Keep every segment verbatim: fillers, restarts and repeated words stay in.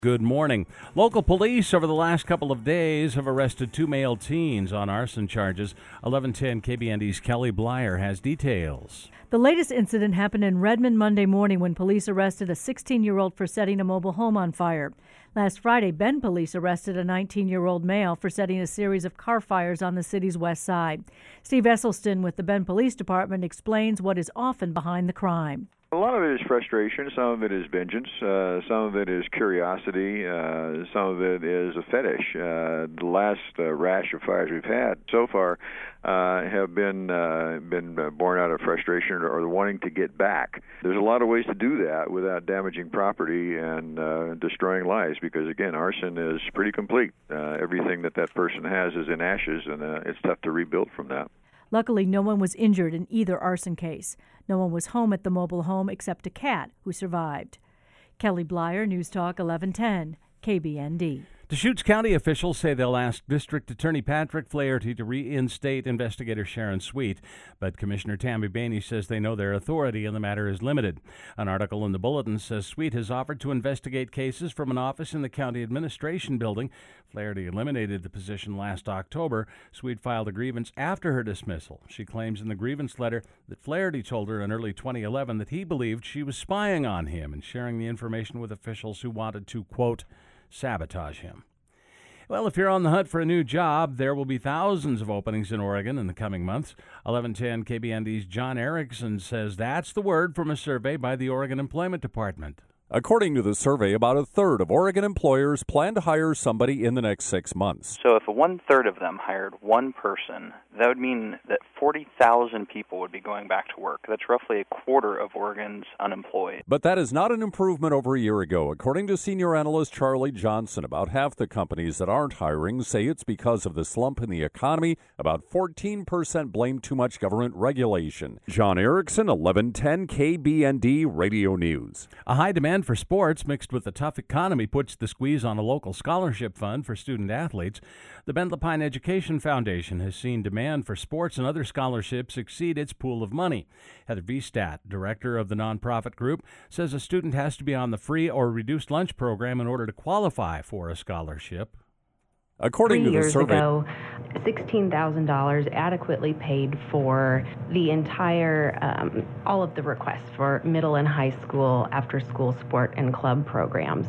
Good morning. Local police over the last couple of days have arrested two male teens on arson charges. eleven ten K B N D's Kelly Blyer has details. The latest incident happened in Redmond Monday morning when police arrested a sixteen-year-old for setting a mobile home on fire. Last Friday, Bend police arrested a nineteen-year-old male for setting a series of car fires on the city's west side. Steve Esselstyn with the Bend Police Department explains what is often behind the crime. A lot of it is frustration, some of it is vengeance, uh, some of it is curiosity, uh, some of it is a fetish. Uh, the last uh, rash of fires we've had so far uh, have been uh, been born out of frustration or wanting to get back. There's a lot of ways to do that without damaging property and uh, destroying lives because, again, arson is pretty complete. Uh, everything that that person has is in ashes, and uh, it's tough to rebuild from that. Luckily, no one was injured in either arson case. No one was home at the mobile home except a cat who survived. Kelly Blyer, News Talk eleven ten, K B N D. Deschutes County officials say they'll ask District Attorney Patrick Flaherty to reinstate investigator Sharon Sweet, but Commissioner Tammy Bainey says they know their authority and the matter is limited. An article in the Bulletin says Sweet has offered to investigate cases from an office in the county administration building. Flaherty eliminated the position last October. Sweet filed a grievance after her dismissal. She claims in the grievance letter that Flaherty told her in early twenty eleven that he believed she was spying on him and sharing the information with officials who wanted to, quote, sabotage him. Well, if you're on the hunt for a new job, there will be thousands of openings in Oregon in the coming months. eleven ten K B N D's John Erickson says that's the word from a survey by the Oregon Employment Department. According to the survey, about a third of Oregon employers plan to hire somebody in the next six months. So if one-third of them hired one person, that would mean that forty thousand people would be going back to work. That's roughly a quarter of Oregon's unemployed. But that is not an improvement over a year ago. According to senior analyst Charlie Johnson, about half the companies that aren't hiring say it's because of the slump in the economy. About fourteen percent blame too much government regulation. John Erickson, eleven ten K B N D Radio News. A high demand for sports mixed with a tough economy puts the squeeze on a local scholarship fund for student athletes. The Bend Lapine Education Foundation has seen demand for sports and other scholarships exceed its pool of money. Heather Vistat, director of the nonprofit group, says a student has to be on the free or reduced lunch program in order to qualify for a scholarship. According Three to the years survey, ago, sixteen thousand dollars adequately paid for the entire, um, all of the requests for middle and high school after-school sport and club programs.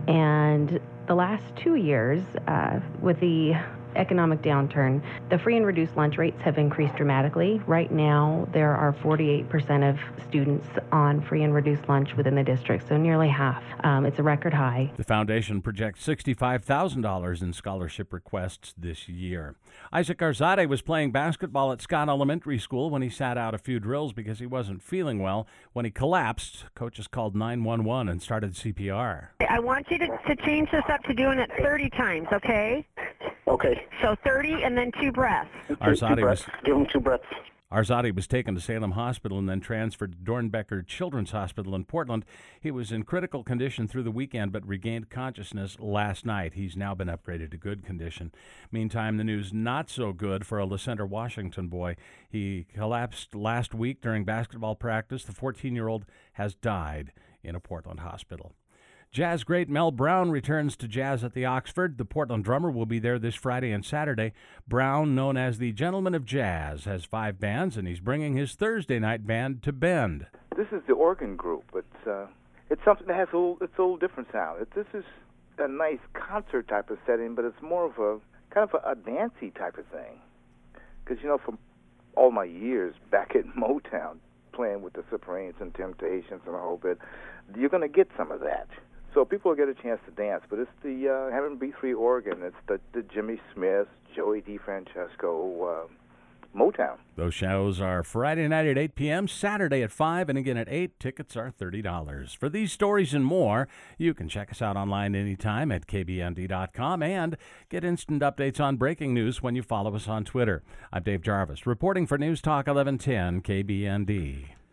And the last two years, uh, with the economic downturn, the free and reduced lunch rates have increased dramatically. Right now, there are forty-eight percent of students on free and reduced lunch within the district, so nearly half. Um, it's a record high. The foundation projects sixty-five thousand dollars in scholarship requests this year. Isaac Arzade was playing basketball at Scott Elementary School when he sat out a few drills because he wasn't feeling well. When he collapsed, coaches called nine one one and started C P R. I want you to, to change this up to doing it thirty times, okay? Okay. So thirty and then two breaths. Arzade was Give him two breaths. Arzade was taken to Salem Hospital and then transferred to Dornbecker Children's Hospital in Portland. He was in critical condition through the weekend but regained consciousness last night. He's now been upgraded to good condition. Meantime, the news not so good for a La Center, Washington boy. He collapsed last week during basketball practice. The fourteen-year-old has died in a Portland hospital. Jazz great Mel Brown returns to jazz at the Oxford. The Portland drummer will be there this Friday and Saturday. Brown, known as the Gentleman of Jazz, has five bands, and he's bringing his Thursday night band to Bend. This is the organ group. It's uh, it's something that has a little, it's a little different sound. It, this is a nice concert type of setting, but it's more of a kind of a, a dancey type of thing. Because, you know, from all my years back at Motown, playing with the Supremes and Temptations and a whole bit, you're going to get some of that. So people will get a chance to dance, but it's the uh, Hammond B three organ. It's the, the Jimmy Smith, Joey DeFrancesco, uh, Motown. Those shows are Friday night at eight p.m., Saturday at five, and again at eight. Tickets are thirty dollars. For these stories and more, you can check us out online anytime at k b n d dot com and get instant updates on breaking news when you follow us on Twitter. I'm Dave Jarvis, reporting for News Talk eleven ten K B N D.